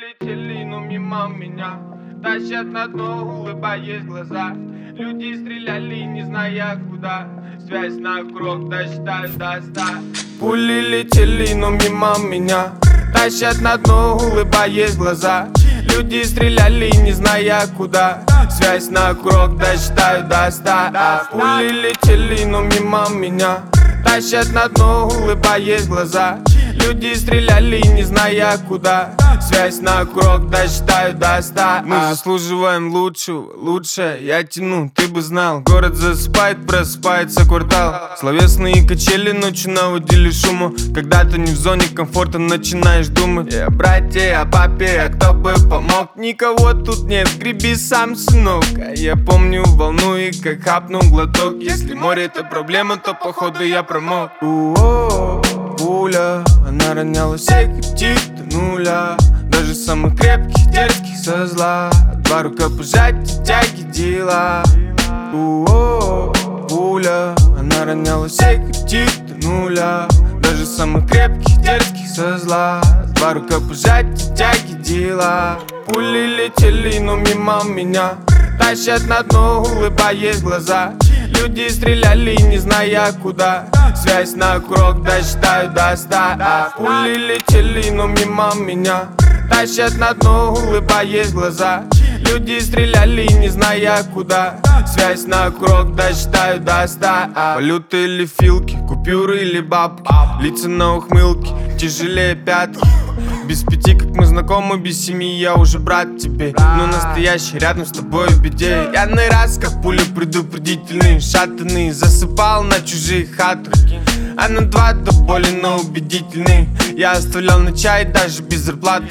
летели, но мимо меня тащат на дно, улыбаясь в глаза. Люди стреляли, не зная куда. Связь на круг, досчитаю до 100. Пули летели, но мимо меня тащат на дно, улыбаясь в глаза. Люди стреляли, не зная куда. Связь на круг, досчитаю до 100. Пули летели, но мимо меня тащат на дно, улыбаясь в глаза. Люди стреляли, не зная куда. Связь на круг, досчитаю до 100. Мы заслуживаем лучшего, лучше я тяну, ты бы знал. Город засыпает, просыпается квартал. Словесные качели ночью наводили шума. Когда ты не в зоне комфорта, начинаешь думать о брате, о папе, а кто бы помог. Никого тут нет, греби сам, сынок. А я помню волну и как хапнул глоток. Если море это проблема, то походу я промок. Пуля, она роняла всех этих до нуля. Даже самых крепких, дерзких со зла. Два рукопожатия, тяги, дела. Пуля, она роняла всех этих до нуля. Даже самых крепких, дерзких со зла. Два рукопожатия, тяги, дела. Пули летели, но мимо меня тащат на дно, улыбаясь в глаза. Люди стреляли, не зная куда. Связь на круг, досчитаю до 100. Пули летели, но мимо меня тащат на дно, улыбаясь в глаза. Люди стреляли, не зная куда. Связь на круг, досчитаю до 100. Валюты или филки, купюры или бабки. Лица на ухмылке, тяжелее пятки. Без 5, как мы знакомы, без 7 я уже брат тебе. Но настоящий рядом с тобой в беде. Я на раз, как пуля предупредительный, шатанный. Засыпал на чужие хаты, а на 2 до боли, но убедительный. Я оставлял на чай даже без зарплаты.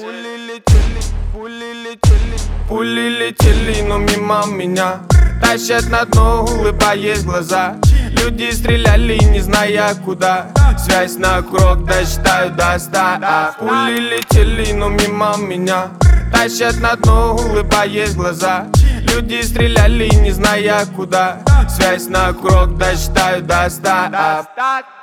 Пули летели, но мимо меня тащат на дно, улыбаясь в глаза. Люди стреляли, не зная куда. Связь на круг, досчитаю до 100. Пули летели, но мимо меня тащат на дно, улыбаясь в глаза. Люди стреляли, не зная куда. Связь на круг, досчитаю до 100.